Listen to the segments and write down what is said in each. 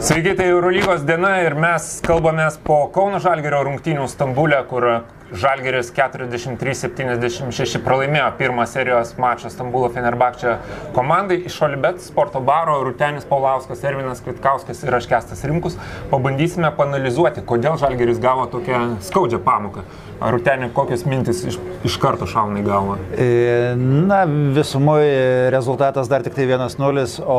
Sveiki, tai Eurolygos diena ir mes kalbamės po Kauno Žalgirio rungtynių Stambule, kur Žalgiris 43-76 pralaimėjo pirmą serijos mačą Stambulo Fenerbahče komandai. Iš Olibet sporto baro Rūtenis Paulauskas, Ervinas Kvitkauskas ir aš Kęstas Rimkus pabandysime paanalizuoti, kodėl Žalgiris gavo tokią skaudžią pamoką. Rūtenį, kokios mintis iš karto šauna į galvą? Na, visumoje rezultatas dar tik tai 1-0, o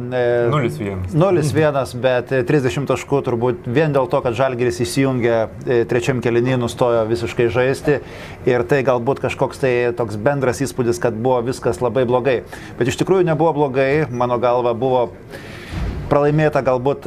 0-1. 0-1, bet 30 taškų turbūt vien dėl to, kad Žalgiris įsijungė trečiam kėliny, nustojo visiškai žaisti ir tai galbūt kažkoks tai toks bendras įspūdis, kad buvo viskas labai blogai. Bet iš tikrųjų nebuvo blogai, mano galva buvo pralaimėta galbūt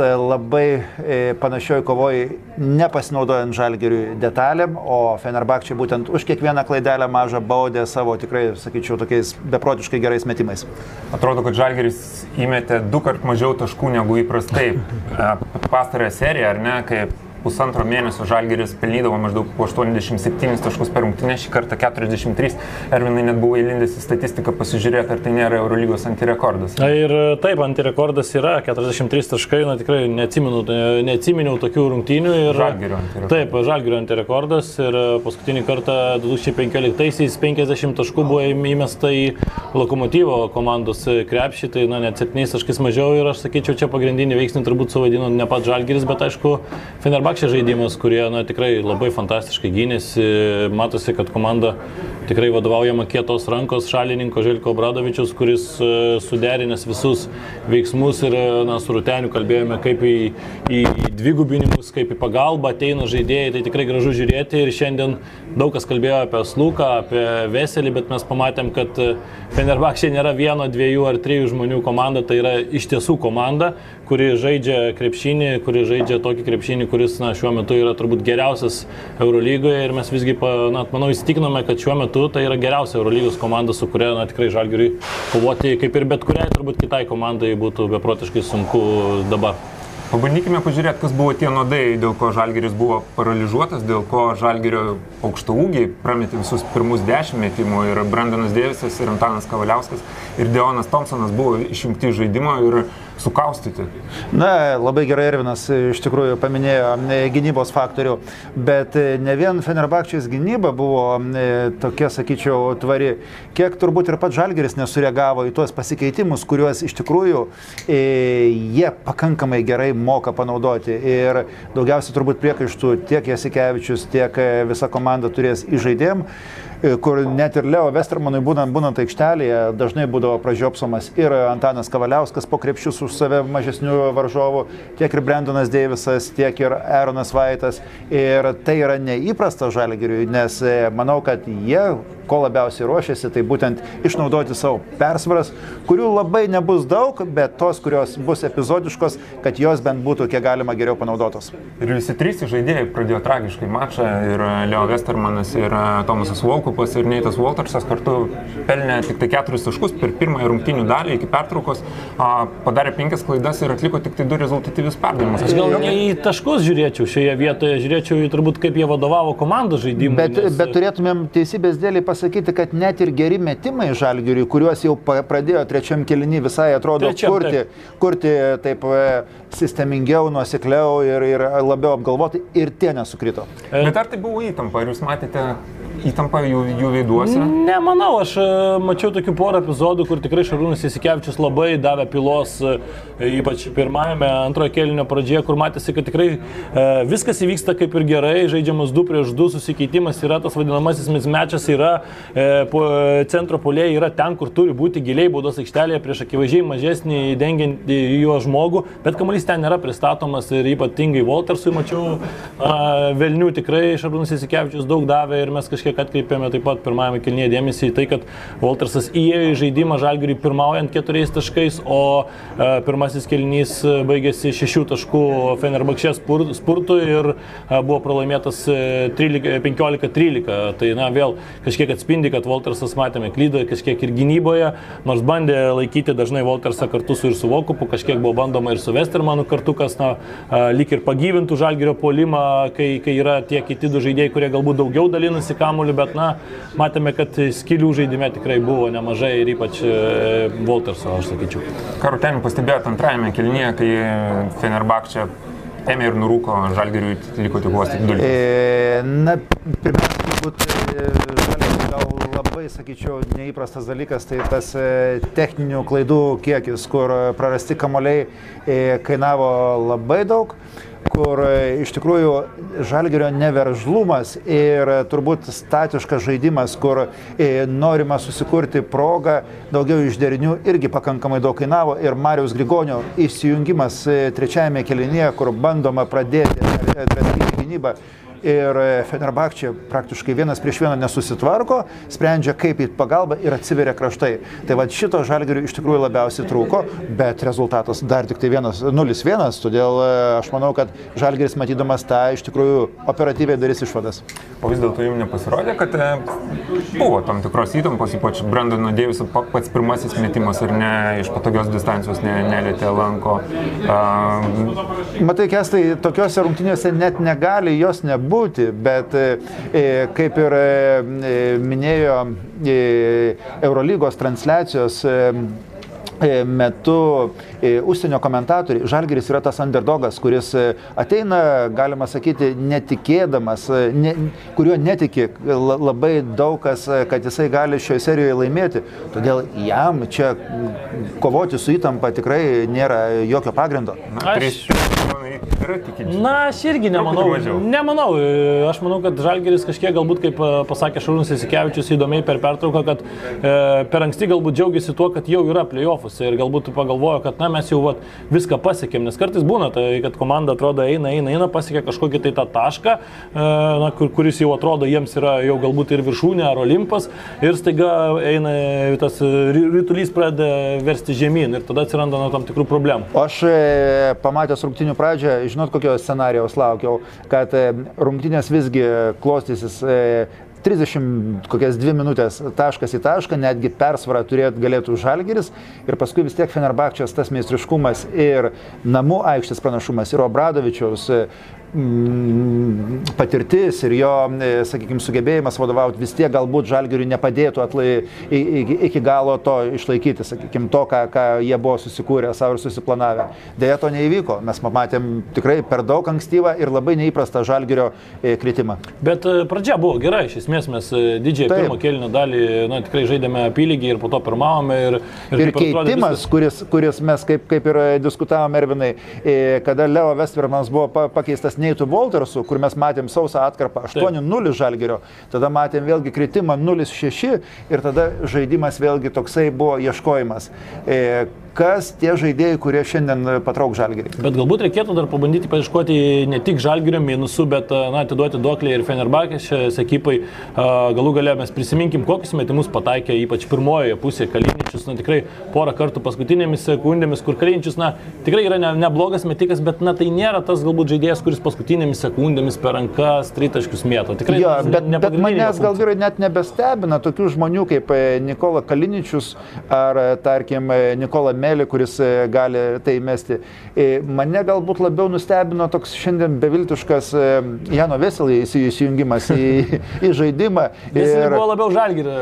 labai panašioj kovoj, nepasinaudojant Žalgiriui detalėm, o Fenerbahče būtent už kiekvieną klaidelę mažą baudė savo tikrai, sakyčiau, tokiais beprotiškai gerais metimais. Atrodo, kad Žalgiris įmetė 2 kart mažiau taškų negu įprastai pastarąją seriją, ar ne, kai pusantro mėnesio Žalgiris pelnydavo maždaug po 87 taškus per rungtynę, šį kartą 43. Ervinai net buvo įlindęs į statistiką pasižiūrėti, ar tai nėra Eurolygos antirekordas. Ir taip, antirekordas yra 43 taškai, na tikrai neatsiminiau tokių rungtynių. Žalgirio antirekordas. Taip, Žalgirio antirekordas ir paskutinį kartą 2015-aisiais 50 taškų buvo įmesta į Lokomotyvo komandos krepšį, tai net 7 taškais mažiau ir aš sakyčiau, čia pagrindinį veiksnį turbūt suvaidino ne pats Žalgiris, bet aišku Fenerbahče žaidimas, kurie tikrai labai fantastiškai gynėsi. Matosi, kad komanda tikrai vadovaujama kietos rankos šalininko Željko Obradovičiaus, kuris suderinęs visus veiksmus ir su Rūteniu kalbėjome kaip į dvigubinimus, kaip į pagalbą ateina žaidėjai, tai tikrai gražu žiūrėti ir šiandien daug kas kalbėjo apie Sluką, apie Veselį, bet mes pamatėm, kad Fenerbahče nėra 1, 2 ar 3 žmonių komanda, tai yra iš tiesų komanda, kuri žaidžia krepšinį, kuri žaidžia tokį krepšinį, kuris šiuo metu yra turbūt geriausias Eurolygoje ir mes visgi, manau, įsitikinome, kad šiuo metu tai yra geriausia Eurolygos komanda, su kuria tikrai Žalgiriui kovoti, kaip ir bet kuriai turbūt kitai komandai būtų beprotiškai sunku dabar. Pabandykime pažiūrėti, kas buvo tie nuodai, dėl ko Žalgiris buvo paralyžiuotas, dėl ko Žalgirio aukštaūgiai prametė visus pirmus 10 metimų ir Brandonas Deivisas ir Antanas Kavaliauskas ir Deonas Thompsonas buvo išjungti žaidimo ir sukaustyti. Na, labai gerai Ervinas iš tikrųjų paminėjo gynybos faktorių, bet ne vien Fenerbahčės gynyba buvo tokia, sakyčiau, tvari, kiek turbūt ir pats Žalgiris nesureagavo į tuos pasikeitimus, kuriuos iš tikrųjų jie pakankamai gerai moka panaudoti ir daugiausiai turbūt priekaištų tiek Jasikevičius, tiek visa komanda turės į žaidėjim, kur net ir Leo Westermanui būnant aikštelėje dažnai būdavo pražiopsomas ir Antanas Kavaliauskas po krepšius už save mažesnių varžovų, tiek ir Brandonas Deivisas, tiek ir Aaronas Vaitas. Ir tai yra neįprasta Žalgiriui, nes manau, kad jie ko labiausiai ruošiasi, tai būtent išnaudoti savo persvaras, kurių labai nebus daug, bet tos, kurios bus epizodiškos, kad jos bent būtų kiek galima geriau panaudotos. Ir visi 3 žaidėjai pradėjo tragiškai mačą, ir Leo Westermanas, ir Tomasas Volkupas, ir Neitas Waltersas kartu pelnė tik tai 4 taškus per pirmąją rungtynių dalį iki pertraukos, padarė 5 klaidas ir atliko tik tai 2 rezultatyvius perdavimus. Aš gal ne į taškus žiūrėčiau šioje vietoje, žiūrėčiau į turbūt kaip jie vadovavo komandos žaidimui. Bet turėtumėm teisybės dėlei pasakyti, kad net ir geri metimai Žalgiriui, kuriuos jau pradėjo trečiam kėliny visai atrodo kurti taip sistemingiau, nuosekliau ir labiau apgalvoti, ir tie nesukrito. Bet ar tai buvo įtampa? Ar jūs matėte įtampą jų veiduose? Nemanau, aš mačiau tokių porą epizodų, kur tikrai Šarūnas Jasikevičius labai davė pilos, ypač pirmajame, antrojo kėlinio pradžioje, kur matėsi, kad tikrai viskas įvyksta kaip ir gerai, žaidžiamas 2 prieš 2, susikeitimas yra, tas vadinamasis mismatchas yra, centro puolėjai yra ten, kur turi būti giliai baudos aikštelėje prieš akivaizdžiai mažesnį dengiantį jo žmogų, bet kamuolys ten nėra pristatomas ir ypatingai Waltersui mačiau velnių, tikrai Šarūnas Jasikevičius daug davė ir mes kažkiek atkreipėme taip pat pirmajame kėlinyje dėmesį į tai, kad Waltersas įėjo į žaidimą Žalgiriui pirmaujant 4 taškais, o pirmasis kėlinys baigėsi 6 taškų Fenerbahčės spurtu ir buvo pralaimėtas 15-13. Tai vėl kažkiek atspindi, kad Waltersas, matėme, klydo kažkiek ir gynyboje, nors bandė laikyti dažnai Waltersą kartu su Volkupu, kažkiek buvo bandoma ir su Westermanu kartu, kas lyg ir pagyvintų Žalgirio puolimą, kai yra tie kiti 2 žaidėjai, kurie galbūt daugiau dalinasi kamuoliu kamuoliu, bet, na, matėme, kad skilių žaidime tikrai buvo nemažai ir ypač Wolterso, aš sakyčiau. Ką Rūtenį pastebėjot antrajame kėlinyje, kai Fenerbahčė ėmė ir nurūko, Žalgiriui liko tik vos tik 2. Na, pirmiausia, turbūt Žalgiris gal labai, sakyčiau, neįprastas dalykas, tai tas techninių klaidų kiekis, kur prarasti kamuoliai kainavo labai daug, kur iš tikrųjų Žalgirio neveržlumas ir turbūt statiškas žaidimas, kur norima susikurti progą, daugiau iš derinių irgi pakankamai daug kainavo ir Mariaus Grigonio įsijungimas trečiajame kėlinyje, kur bandoma pradėti atratyti gynybą. Ir Fenerbahčė praktiškai 1-1 nesusitvarko, sprendžia kaip į pagalbą ir atsiveria kraštai. Tai va šito Žalgiriui iš tikrųjų labiausiai trūko, bet rezultatas dar tik tai 0-1, todėl aš manau, kad Žalgiris matydamas tą iš tikrųjų operatyviai darys išvadas. O vis dėlto jums nepasirodė, kad buvo tam tikros įtampos, ypač Brandono Deiviso pats pirmasis metimas ir ne iš patogios distancijos nelietė lanko. Matai, Kestai, tokiuose rungtynėse net negali jos nebūti. Bet kaip ir minėjo Eurolygos transliacijos metu užsienio komentatoriai, Žalgiris yra tas underdogas, kuris ateina, galima sakyti, netikėdamas, kuriuo netiki labai daug kas, kad jisai gali šioje serijoje laimėti. Todėl jam čia kovoti su įtampa tikrai nėra jokio pagrindo. Na, aš irgi nemanau. Aš manau, kad Žalgiris kažkiek galbūt, kaip pasakė Šarūnas Jasikevičius įdomiai per pertrauką, kad per anksti galbūt džiaugiasi tuo, kad jau yra play-offus ir galbūt pagalvojo, kad na, mes jau viską pasiekėm, nes kartais būna, kad komanda atrodo eina, pasiekia kažkokį tai tą tašką, kuris jau atrodo jiems yra jau galbūt ir viršūnė ar Olimpas ir staiga eina tas rytulys pradeda versti žemyn ir tada atsiranda tam tikrų problemų. Aš pamatęs rungtynių pradžią, žinot, kokio scenarijaus laukiau, kad rungtynės visgi klostysis 32 minutės taškas į tašką, netgi persvarą galėtų Žalgiris ir paskui vis tiek Fenerbahčės tas meistriškumas ir namų aikštės pranašumas ir Obradovičiaus patirtis ir jo, sakykime, sugebėjimas vadovauti vis tiek galbūt Žalgiriui nepadėtų iki galo to išlaikyti, sakykime, to, ką jie buvo susikūrę savo ir susiplanavę. Deja, to neįvyko. Mes matėm tikrai per daug ankstyvą ir labai neįprastą Žalgirio kritimą. Bet pradžia buvo gerai, iš esmės mes didžiąją pirmo kėlinio dalį tikrai žaidėme apylygiai ir po to pirmavome. Ir keitimas, kuris mes kaip ir diskutavome, Ervinai, kada Leo Vestbermanas buvo pakeistas Neitu Woltersu, kur mes matėm sausą atkarpą 8-0 Žalgirio, tada matėm vėlgi kritimą 0-6 ir tada žaidimas vėlgi toksai buvo ieškojimas. Kas tie žaidėjai, kurie šiandien patrauk Žalgirį. Bet galbūt reikėtų dar pabandyti paieškoti ne tik Žalgirio minusų, bet atiduoti duoklį ir Fenerbahčės ekipai. Galų gale mes prisiminkim, kokius metimus pataikė, ypač pirmojoje pusėje Kaliničius, tikrai porą kartų paskutinėmis sekundėmis, kur Kaliničius, tikrai yra neblogas metikas, bet tai nėra tas galbūt žaidėjas, kuris paskutinėmis sekundėmis per rankas tritaškius mėto. Tikrai bet manęs gal vyrai net nebestebina tokių žmonių kaip Nikola Kaliničius ar, tarkim, Nikola Meli, kuris gali tai mesti. Mane galbūt labiau nustebino toks šiandien beviltiškas Jano Veselį įsijungimas į žaidimą. Veselį buvo labiau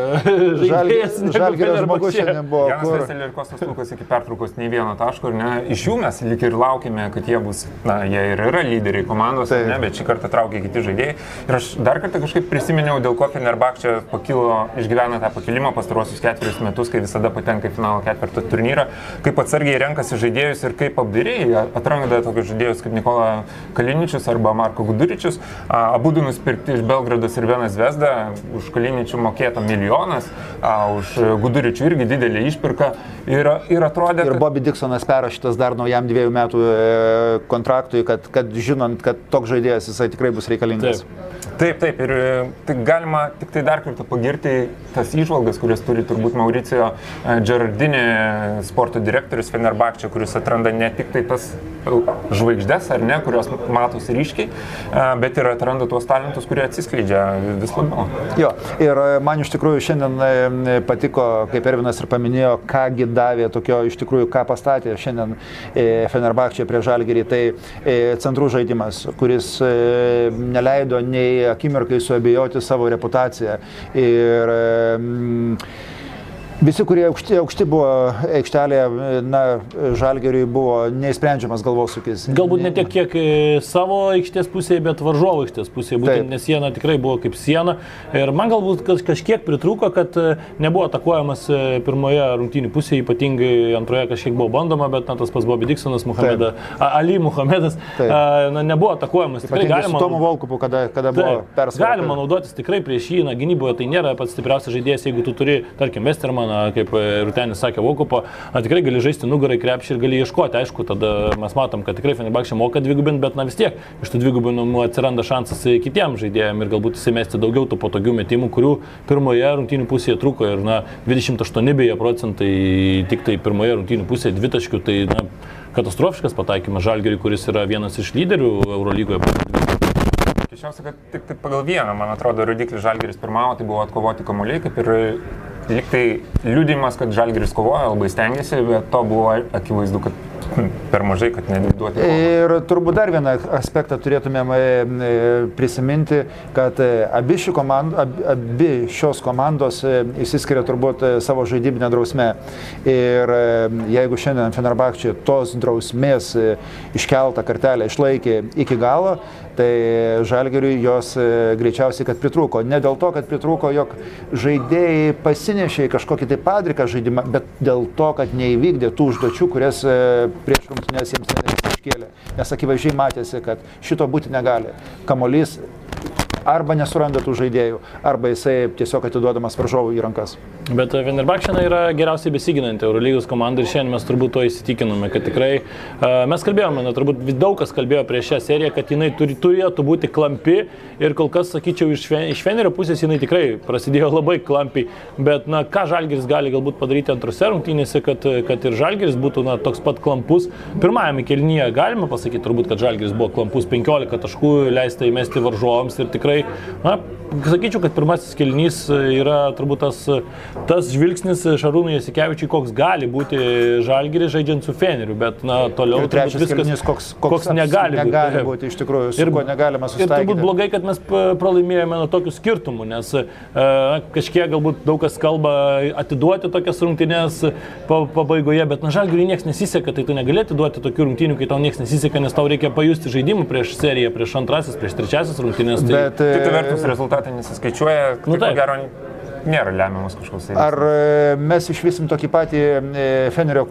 Žalgirio žmogus šiandien buvo. Janas Veselį ir Kostas Lukas iki pertraukos nei vieno taško, iš jų mes lyg ir laukime, kad jie bus, jie ir yra lyderiai komandos, bet šį kartą traukė kiti žaidėjai. Ir aš dar kartą kažkaip prisiminiau, dėl ko Fenerbahčė išgyvena tą pakilimą pastaruosius 4 metus, kai visada patenka į finalo ketvirtą turnyrą. Kaip atsargiai renkasi žaidėjus ir kaip apdairiai atranda tokius žaidėjus kaip Nikola Kaliničius arba Marko Guduričius. Abudu nusipirkti iš Belgrados ir Venas Zvezda, už Kaliničių mokėta $1 milijonas, už Guduričių irgi didelį išpirką ir atrodė... Ir Bobby Dixonas perrašytas dar naujam 2 metų kontraktui, kad žinant, kad toks žaidėjas jisai tikrai bus reikalingas. Taip, ir galima tik tai dar kartą pagirti tas įžvalgas, kurias turi turbūt Mauricio Gerardini, sporto direktorius Fenerbahčė, kuris atranda ne tik tai tas žvaigždes, ar ne, kurios matosi ryškiai, bet ir atranda tuos talentus, kurie atsiskleidžia vis labiau. Jo, ir man iš tikrųjų šiandien patiko, kaip Ervinas ir paminėjo, kągi davė tokio iš tikrųjų, ką pastatė šiandien Fenerbahčė prie Žalgirį, tai centrų žaidimas, kuris neleido nei akimirkai suabejoti savo reputaciją. Ir visi, kurie aukšti buvo aikštelėje, Žalgiriui buvo neįsprendžiamas galvosūkis. Galbūt ne tiek kiek savo aikštės pusėje, bet varžovo aikštės pusėje, būtent nes siena tikrai buvo kaip siena. Ir man galbūt kažkiek pritrūko, kad nebuvo atakuojamas pirmoje rungtynių pusėje, ypatingai antroje kažkiek buvo bandoma, bet tas pats Bobby Dixonas, Ali Muhamedas, nebuvo atakuojamas. Tikrai galima, su Tomu Volkupu, kada buvo persvara. Galima naudotis tikrai prieš jį, gynyboje tai nėra pats stipriausias žaidėjas, jeigu tu turi, tarkim, Westermaną, kaip Rūtenis sakė, Vokupo, tikrai gali žaisti nugarai krepšį ir gali ieškoti. Aišku, tada mes matom, kad tikrai Fenerbahčė moka dvigubinti, bet vis tiek iš tų dvigubinimų atsiranda šansas kitiems žaidėjams ir galbūt įsimesti daugiau tų patogių metimų, kurių pirmoje rungtynių pusėje trūko ir 28% tik tai pirmoje rungtynių pusėje dvitaškių, tai katastrofiškas pataikymas Žalgiriui, kuris yra vienas iš lyderių Eurolygoje. Keisčiausia, kad tik pagal vieną, man atrodo, rodiklį Žalgiris pirmavo, tai buvo atkovoti kamuoliai, kaip ir lyg tai liudijimas, kad Žalgiris kovojo, labai stengiasi, bet to buvo akivaizdu, kad per mažai, kad neduoti. Ir turbūt dar vieną aspektą turėtumėm prisiminti, kad abi šios komandos išsiskiria turbūt savo žaidybinę drausmę. Ir jeigu šiandien Fenerbahčė tos drausmės iškeltą kartelę išlaikė iki galo, tai Žalgiriui jos greičiausiai, kad pritrūko. Ne dėl to, kad pritrūko, jog žaidėjai pasinešė į kažkokį tai padriką žaidimą, bet dėl to, kad neįvykdė tų užduočių, kurias prieš rungtynes jiems iškėlė. Nes akivaizdžiai matėsi, kad šito būti negali. Kamuolys arba nesuranda tų žaidėjų, arba jisai tiesiog atiduodamas varžovų į rankas. Bet Fenerbahčė yra geriausiai besiginanti Eurolygos komanda ir šiandien mes turbūt to įsitikinome, kad tikrai mes kalbėjome, turbūt daug kas kalbėjo prieš šią seriją, kad jinai turėtų būti klampi ir kol kas, sakyčiau, iš Fenerio pusės jinai tikrai prasidėjo labai klampiai, bet ką Žalgiris gali galbūt padaryti antrose rungtynėse, kad ir Žalgiris būtų toks pat klampus. Pirmajame kėlinyje galima pasakyti turbūt, kad Žalgiris buvo klampus, 15 taškų leista įmesti varžovams ir tikrai, sakyčiau, kad pirmasis kėlinys yra turbūt tas žvilgsnis Šarūnui Jasikevičiui, koks gali būti Žalgiris žaidžiant su Feneriu, bet toliau trečias kėlinys, koks negali būti iš tikrųjų, su kuo negalima susitaikyti. Ir turbūt blogai, kad mes pralaimėjome tokių skirtumų, nes kažkiek galbūt daug kas kalba atiduoti tokias rungtynes pabaigoje, bet Žalgiriui nieks nesiseka, tai tu negali atiduoti tokių rungtynių, kai tau nieks nesiseka, nes tau reikia pajusti žaidimų prieš seriją, prieš antrasis, prieš trečiasis rungtynės. Kita vertus rezultatai nesiskaičiuoja, ko gero nėra lemiamas kažkoks. Ar mes išvysim tokį patį Fenerio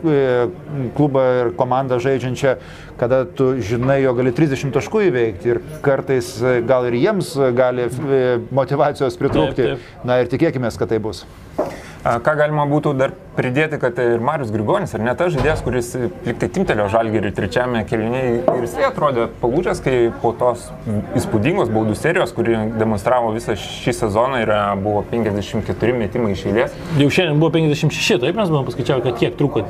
klubą ir komandą žaidžiančią, kada tu žinai, jo gali 30 taškų įveikti ir kartais gal ir jiems gali motivacijos pritrūkti. Na ir tikėkime, kad tai bus. Ką galima būtų dar pridėti, kad ir Marius Grigonis, ar ne tas žaidėjas, kuris lyg tai timtelėjo Žalgirį trečiame kėlinyje ir jisai atrodė palūžęs, kai po tos įspūdingos baudų serijos, kuri demonstravo visą šį sezoną, buvo 54 metimai iš eilės. Jau šiandien buvo 56, taip mes buvom paskaičiavę, kad kiek trūko?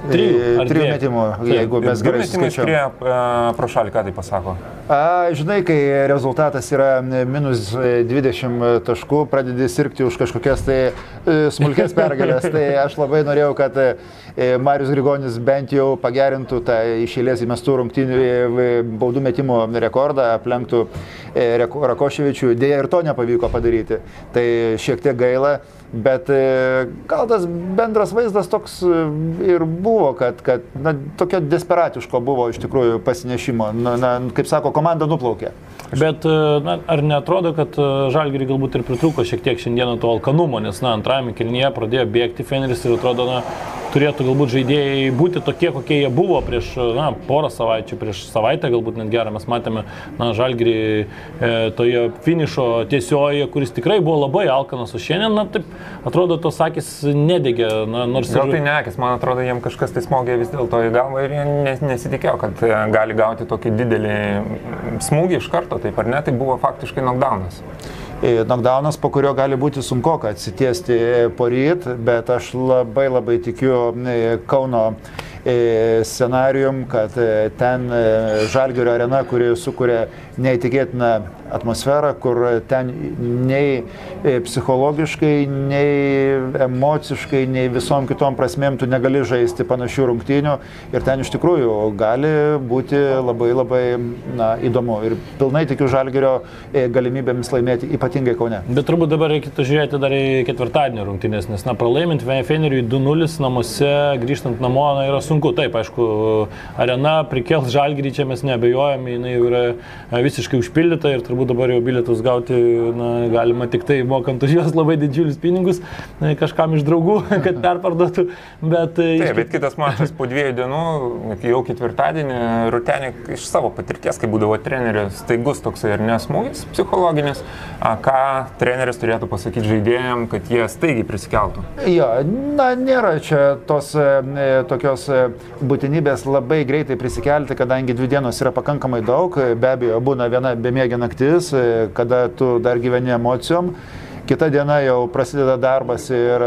3 metimų, jeigu mes gerai skaičiavome. Pro šalį, ką tai pasako? Žinai, kai rezultatas yra minus 20 taškų, pradedi sirgti už kažkokias tai smulkės pergalės, tai aš labai norėjau, kad Marius Grigonis bent jau pagerintų tą iš eilės įmestų rungtynių baudų metimo rekordą, aplenktų Rakoševičių. Deja, ir to nepavyko padaryti. Tai šiek tiek gaila, bet gal tas bendras vaizdas toks ir buvo, kad tokio desperatiško buvo iš tikrųjų pasinešimo. Kaip sako, komanda nuplaukė. Bet ar neatrodo, kad Žalgiriui galbūt ir pritrūko šiek tiek šiandieną to alkanumo, nes antrajame kėlinyje pradėjo bėgti Feneris ir atrodo, turėtų galbūt žaidėjai būti tokie, kokie jie buvo prieš porą savaičių, prieš savaitę galbūt net gerą. Mes matėme Žalgirį toje finišo tiesioje, kuris tikrai buvo labai alkanas, o šiandien, taip atrodo, tos akis nedegė. Gal tai ne akis, man atrodo, jiems kažkas tai smogė vis dėlto į galvą ir jie nesitikėjo, kad gali gauti tokį didelį smūgį iš karto, taip ar ne, tai buvo faktiškai knockdownas. Knockdownas, po kurio gali būti sunkoka atsitiesti poryt, bet aš labai tikiu Kauno scenarijum, kad ten Žalgirio arena, kuri sukuria neįtikėtiną atmosferą, kur ten nei psichologiškai, nei emociškai, nei visom kitom prasmėm tu negali žaisti panašių rungtynių ir ten iš tikrųjų gali būti labai labai įdomu ir pilnai tikiu Žalgirio galimybėmis laimėti, ypatingai Kaune. Bet turbūt dabar reikėtų žiūrėti dar į ketvirtadienio rungtynės, nes pralaimint Feneriui 2-0 namuose, grįžtant namo, yra sunku. Taip, aišku, arena prikels Žalgirį, čia mes neabejojame, jinai yra visiškai užpildyta ir turbūt dabar jau bilietus gauti galima tik tai mokant už juos labai didžiulius pinigus kažkam iš draugų, kad perparduotų. Bet kitas mačas po 2 dienų, jau ketvirtadienį, Rutenį iš savo patirties, kai būdavo treneris, staigus toksai ir nesmūgis psichologinis, ką treneris turėtų pasakyti žaidėjams, kad jie staigiai prisikeltų? Jo, nėra čia tos tokios būtinybės labai greitai prisikelti, kadangi 2 dienos yra pakankamai daug, be abejo, būna viena bemiegė naktis, kada tu dar gyveni emocijom, kita diena jau prasideda darbas ir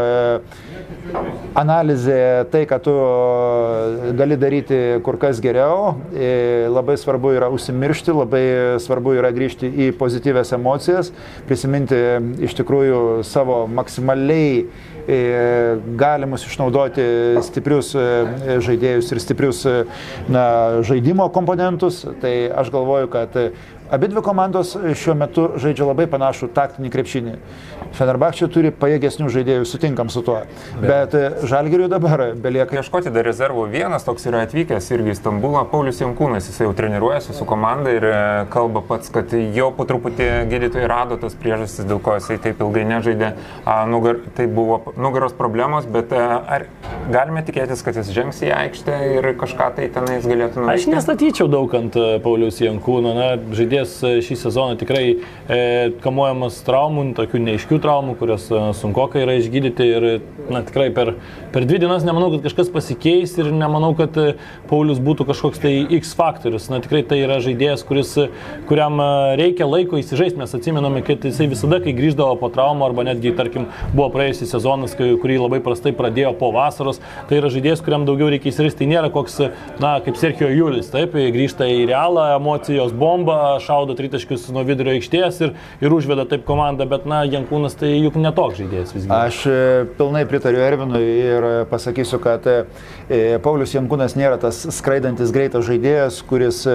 analizė, tai, ką tu gali daryti kur kas geriau, labai svarbu yra užsimiršti, labai svarbu yra grįžti į pozityvias emocijas, prisiminti iš tikrųjų savo maksimaliai galimus išnaudoti stiprius žaidėjus ir stiprius žaidimo komponentus. Tai aš galvoju, kad abidvi komandos šiuo metu žaidžia labai panašų taktinį krepšinį. Fenerbahčė turi pajėgesnių žaidėjų, sutinkam su tuo. Bet Žalgiriui dabar belieka ieškoti dar rezervų. Vienas toks yra atvykęs irgi į Stambulą, Paulius Jankūnas, jis jau treniruojasi su komanda ir kalba pats, kad jau po truputį gydytojai rado tas priežastis, dėl ko jisai taip ilgai nežaidė. Tai buvo nugaros problemos, bet ar galime tikėtis, kad jis žengs į aikštę ir kažką tai tenais galėtų nuveikti? Aš nestatyčiau daug ant Pauliaus Jankūno. Žaidėjas šį sezoną tikrai kamuojamas traumų, tokių neaiškių traumų, kurios sunkokai yra išgydyti ir tikrai per 2 dienas nemanau, kad kažkas pasikeis ir nemanau, kad Paulius būtų kažkoks tai X faktorius. Tikrai tai yra žaidėjas, kuriam reikia laiko įsižaisti. Mes atsimename, kad jisai visada, kai grįždavo po traumų arba netgi, tarkim, buvo praėjusias sezonas, kurį labai prastai pradėjo po vasaros, tai yra žaidėjas, kuriam daugiau reikia įsižaisti. Tai nėra koks, kaip Sergio Julis, taip, grįžta į Realą, emocijos bomba, šaudo tritaškius nuo vidurio aikštės ir užveda taip komandą, bet Jankūnas tai juk netoks žaidėjas visgi. Aš pilnai pritariu Ervinui ir pasakysiu, kad Paulius Jankūnas nėra tas skraidantis greitas žaidėjas, kuris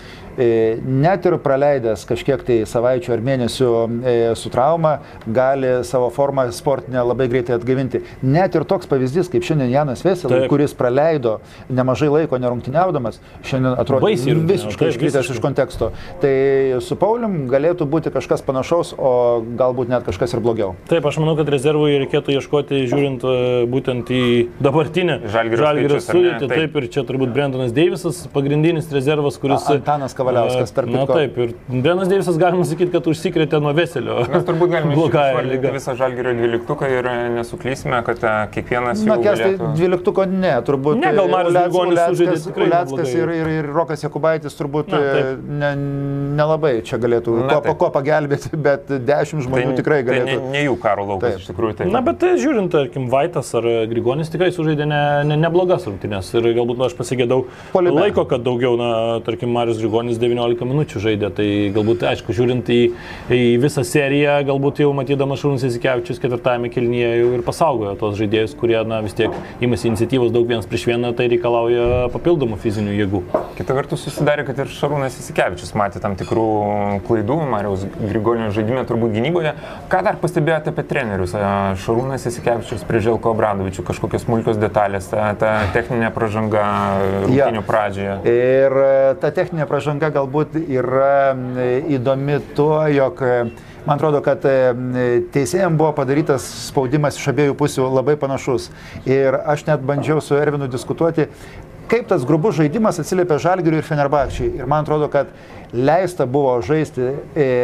net ir praleidęs kažkiek tai savaičių ar mėnesių su trauma, gali savo formą sportinę labai greitai atgaivinti. Net ir toks pavyzdys, kaip šiandien Janas Veselas, kuris praleido nemažai laiko nerungtyniaudamas, šiandien atrodo visiškai iškritęs iš konteksto. Tai su Paulium galėtų būti kažkas panašaus, o galbūt net kažkas ir blogiau. Taip, aš manau, kad rezervų reikėtų ieškoti žiūrint būtent į dabartinę Žalgirio sudėtį. Taip, ir čia turbūt Brendonas Deivisas, pagrindinis rezervas, kuris... Antanas Kavaliauskas, tarp kitko. Taip, ir Brendonas Deivisas galima sakyti, kad užsikrėtė nuo Veselio. Mes turbūt galime išvardinti visą Žalgirio 12 ir nesuklysime, kad kiekvienas jų galėtų... 12 ne, turbūt... Ne, gal Marius Grigonis sužaidė tikrai Uleckas ir Rokas Jakubaitis turbūt nelabai čia galėtų ko pagelbėti, bet 10 žmonių tikrai galėtų. Tai ne jų karo laukas, iš tikrųjų. Tai. Bet žiūrint, tarkim, Vaitas ar Grigonis tikrai sužaidė neblogas rungtynes ir galbūt aš pasigėdau laiko, kad daugiau, tarkim, Marius Grigonis 19 minučių žaidė, tai galbūt, aišku, žiūrint į visą seriją, galbūt jau matydamas Šarūnas Jasikevičius ketvirtajame kėlinyje jau ir pasaugojo tos žaidėjus, kurie vis tiek imasi iniciatyvos daug 1-1, tai reikalauja papildomų fizinių jėgų. Kita vertus susidarė, kad ir Šarūnas Jasikevičius matė tam tikrų klaidų Mariaus Grigonio žaidime, turbūt gynyboje. Ką dar pastebėjote apie trenerius? Šarūnas Jasikevičius prie Željko Obradovičių, kažkokios smulkios detalės, ta techninė pražanga rungtynių pradžioje. Ir ta techninė pražanga galbūt yra įdomi tuo, jog man atrodo, kad teisėjams buvo padarytas spaudimas iš abiejų pusių labai panašus. Ir aš net bandžiau su Ervinu diskutuoti, kaip tas grubus žaidimas atsiliepia Žalgiriui ir Fenerbahčei. Ir man atrodo, kad leista buvo žaisti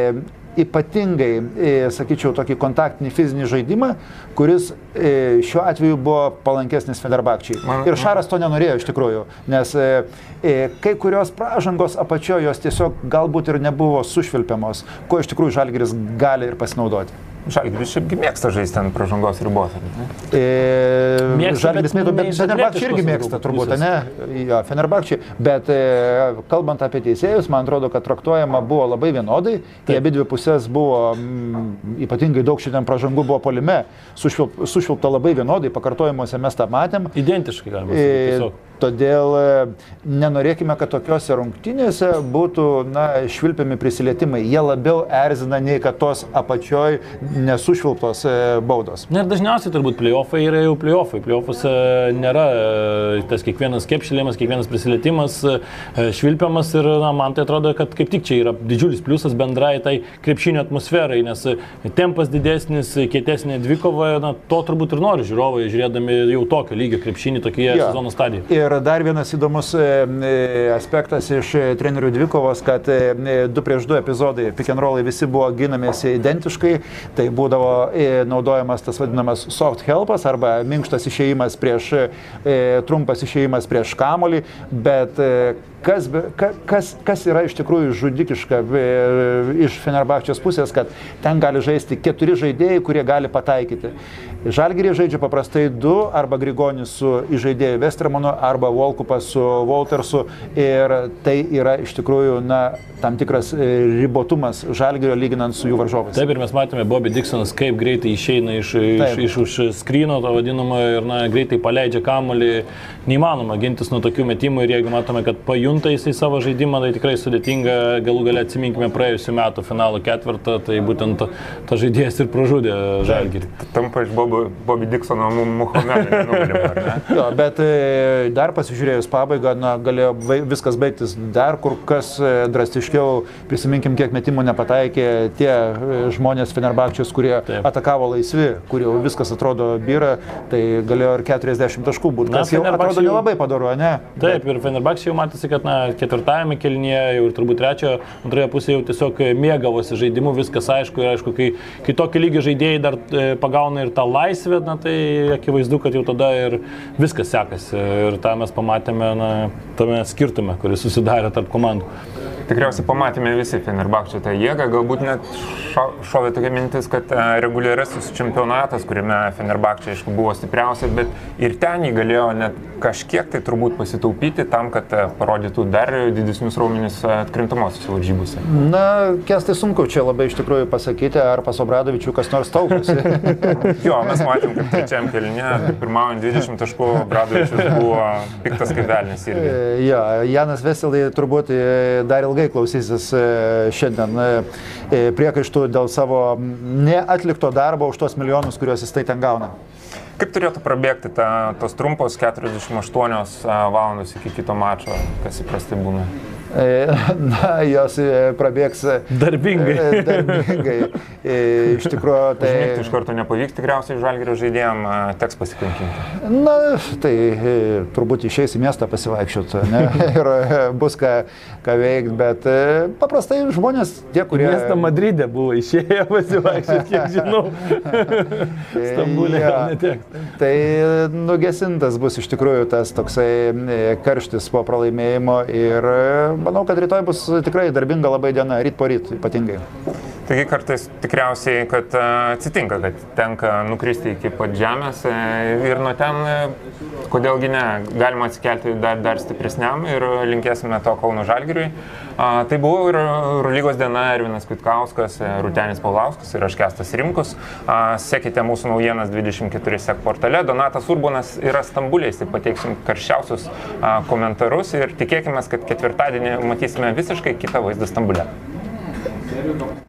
ypatingai, sakyčiau, tokį kontaktinį fizinį žaidimą, kuris šiuo atveju buvo palankesnis Fenerbahčei. Ir Šaras to nenorėjo iš tikrųjų, nes kai kurios pražangos apačioje jos tiesiog galbūt ir nebuvo sušvilpiamos, ko iš tikrųjų Žalgiris gali ir pasinaudoti. Žalgiris šiaip mėgsta žaisti ant pražangos ribos. Žalgiris mėgsta, bet Fenerbahčė irgi mėgsta turbūt, ne? Ja, Fenerbahčė. Bet kalbant apie teisėjus, man atrodo, kad traktuojama buvo labai vienodai. Į abi dvi pusės buvo, ypatingai daug šitam pražangų buvo puolime, sušvilpta labai vienodai, pakartojimuose mes tą matėm. Identiškai galima sakyti tiesiog. Todėl nenorėkime, kad tokiuose rungtynėse būtų švilpiami prisilietimai. Jie labiau erzina nei kad tos apačioj nesušvilptos baudos. Ir dažniausiai turbūt play-offai yra jau play-offai. Play-offuose nėra tas kiekvienas kepšilėjimas, kiekvienas prisilietimas švilpiamas ir man tai atrodo, kad kaip tik čia yra didžiulis pliusas bendrai tai krepšinio atmosferai, nes tempas didesnis, kietesnė dvikova, to turbūt ir nori žiūrovai, žiūrėdami jau tokio lygio krepšinį tokioje sezono stadijoje. Ir dar vienas įdomus aspektas iš trenerių dvikovos, kad 2-2 epizodai, pick and rollai visi buvo ginamėsi identiškai, tai būdavo naudojamas tas vadinamas soft helpas arba minkštas išėjimas prieš, trumpas išėjimas prieš kamuolį, bet kas yra iš tikrųjų žudikiška iš Fenerbahčės pusės, kad ten gali žaisti 4 žaidėjai, kurie gali pataikyti. Žalgirį žaidžia paprastai 2, arba Grigonis su įžaidėju Vestermanu, arba Volkupas su Woltersu ir tai yra iš tikrųjų tam tikras ribotumas Žalgirio lyginant su jų varžovais. Taip, ir mes matėme Bobby Dixonas, kaip greitai išeina iš už skryno to vadinamo ir greitai paleidžia kamuolį. Neįmanoma gintis nuo tokių metimų ir jeigu matome, kad pajunta jisai savo žaidimą, tai tikrai sudėtinga, galų gale atsiminkime praėjusių metų finalo ketvirtą, tai būtent ta žaidėjas ir pražudė Žalgirį. Tampa iš Bobby Dixono Muhamedo nugalimo, ar ne? Jo, bet dar pasižiūrėjus pabaigą, galėjo viskas baigtis dar kur kas drastiškiau. Prisiminkim, kiek metimų nepataikė tie žmonės Fenerbahčės, kurie atakavo laisvi, kurie viskas atrodo byra, tai galėjo ir 40 taškų būti. Kas jau atrodo nelabai padaro, ne? Taip, ir Fenerbahčė jau matėsi, kad ketvirtajame kėlinyje jau ir turbūt antroje pusėje jau tiesiog mėgavosi žaidimu, viskas aišku ir aišku, kai tokio lygio žaidėjai dar pagauna ir tą laisvę, tai akivaizdu, kad jau tada ir viskas sekasi. Ir tą mes pamatėme tame skirtume, kuris susidarė tarp komandų. Tikriausiai pamatėme visi Fenerbahčę tą jėgą, galbūt net šovė tokia mintis, kad reguliarasis čempionatas, kuriame Fenerbahčė aišku buvo stipriausia, bet ir ten jį galėjo net kažkiek tai turbūt pasitaupyti tam, kad parodytų dar didesnius raumenis atkrintamosios varžybose. Kestai sunku čia labai iš tikrųjų pasakyti, ar pas Obradovičių kas nors tauposi. Jo, mes matėm, kad trečiam kėlinyje, pirmaujant 20 taškų, Obradovičius buvo piktas kaip velnis irgi. Jo, Janas Veselai turbūt dar ilgai klausysis šiandien priekaištų dėl savo neatlikto darbo už tos milijonus, kuriuos jis tai ten gauna. Kaip turėtų prabėgti tos trumpos 48 valandos iki kito mačo, kas įprastai būna? Jos prabėgs darbingai. Iš tikrųjų, tai... Užmigti iš karto nepavyks, tikriausiai Žalgirio žaidėjam teks pasikankinti. Tai turbūt išeis į miestą pasivaikščioti, ne? Ir bus ką veikti, bet paprastai žmonės, tie, kurie... Miestą Madride buvo išėję pasivaikščioti, kiek žinau. Stambulė neteks. Tai nugesintas bus iš tikrųjų tas toksai karštis po pralaimėjimo ir manau, kad rytoj bus tikrai darbinga labai diena, ryt po ryt ypatingai. Taigi kartais tikriausiai, kad atsitinka, kad tenka nukristi iki pat žemės ir nuo ten, kodėlgi ne, galima atsikelti dar stipresniam ir linkėsime to Kauno Žalgiriui. Tai buvo ir Eurolygos diena, Ervinas Kvitkauskas, Rūtenis Paulauskas ir aš Kęstas Rimkus. Sekite mūsų naujienas 24 sek portale. Donatas Urbonas yra Stambulė, tai pateiksim karščiausius komentarus ir tikėkime, kad ketvirtadienį matysime visiškai kitą vaizdą Stambulė.